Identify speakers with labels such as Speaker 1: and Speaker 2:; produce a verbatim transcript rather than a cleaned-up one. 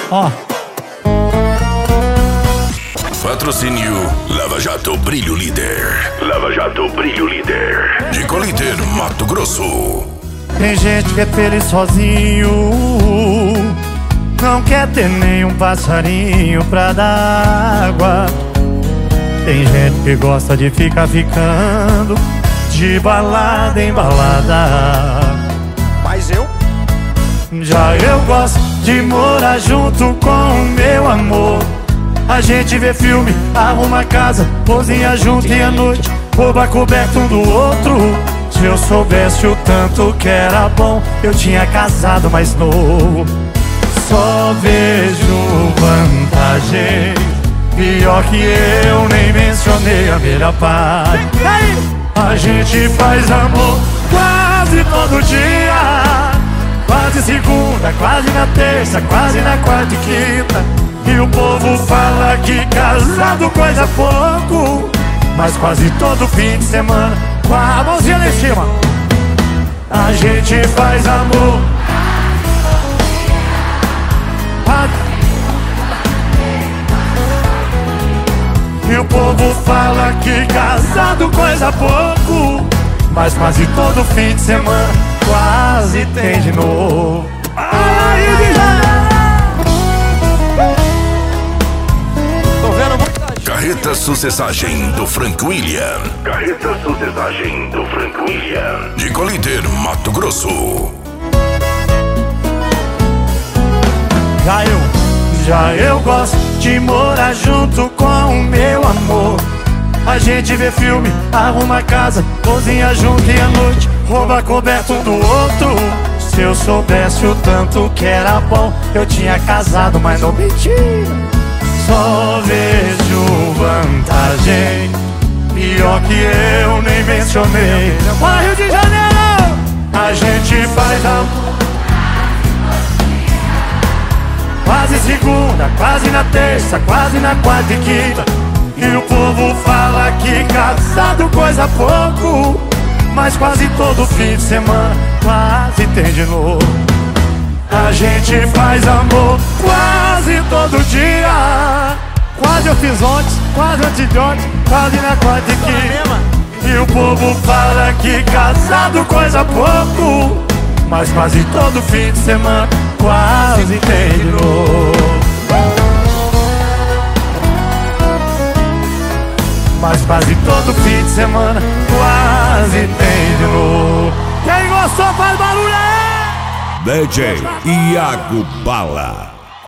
Speaker 1: Ó.
Speaker 2: Patrocínio Lava Jato Brilho Líder. Lava Jato Brilho Líder. De Colíder, Mato Grosso.
Speaker 1: Tem gente que é feliz sozinho, não quer ter nenhum passarinho pra dar água. Tem gente que gosta de ficar ficando de balada em balada.
Speaker 3: Mas eu?
Speaker 1: Já eu gosto de morar junto com o meu amor. A gente vê filme, arruma casa, cozinha junto e à noite rouba coberto um do outro. Se eu soubesse o tanto que era bom, eu tinha casado mais novo. Só vejo vantagem, pior que eu nem mencionei a melhor parte. A gente faz amor quase todo dia, quase segunda, quase na terça, quase na quarta e quinta. E o povo fala que casado coisa pouco, mas quase todo fim de semana, com a mãozinha lá em cima, a gente faz amor. E o povo fala que casado coisa pouco, mas quase todo fim de semana quase tem de novo. Ai,
Speaker 3: Tô vendo muita gente.
Speaker 2: Carreta Sucessagem do Frank William. Carreta Sucessagem do Frank William. De Colíder, Mato Grosso.
Speaker 1: Já eu, já eu gosto de morar junto com o meu amor. A gente vê filme, arruma casa, cozinha junto e à noite rouba coberto um do outro. Se eu soubesse o tanto que era bom, eu tinha casado, mas não mentira. Só vejo vantagem, pior que eu nem mencionei. Vai, Rio de Janeiro! A gente faz amor quase segunda, quase na terça, quase na quarta e quinta. E o povo fala que casado coisa pouco, mas quase todo fim de semana quase tem de novo. A gente faz amor quase todo dia, quase eu fiz ontem, quase antes de ontem, quase na quarta e quinta. E o povo fala que casado coisa pouco, mas quase todo fim de semana quase tem de novo. Mas quase todo fim de semana quase tem de novo. Quem gostou faz barulho aí!
Speaker 4: D J Iago Bala.